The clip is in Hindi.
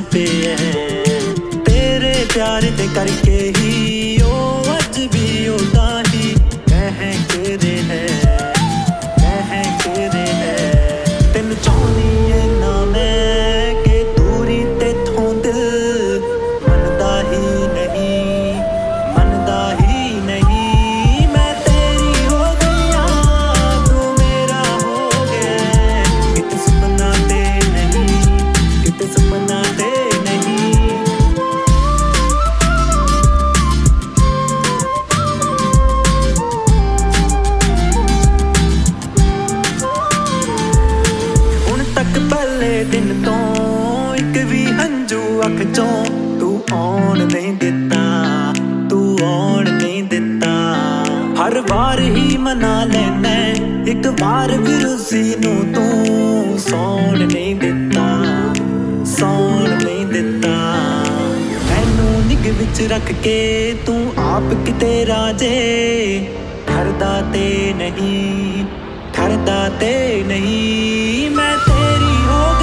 पे है तेरे प्यार दे करके ही ओ अज भी ओदा ही महके है तेन चाहनी है ना मैं के दूरी ते थों दिल मनदा ही नहीं मैं तेरी हो गया तू मेरा हो गया किते सपना ते नहीं पहले दिन तो एक भी हंजू अख चों तू आउण नहीं दिता हर बार ही मना लेना एक बार भी रुसी नू तू सौण नहीं दिता मैनू निग विच रख के तू आप किते राजे ठरदा ते नहीं मैं तेरी हो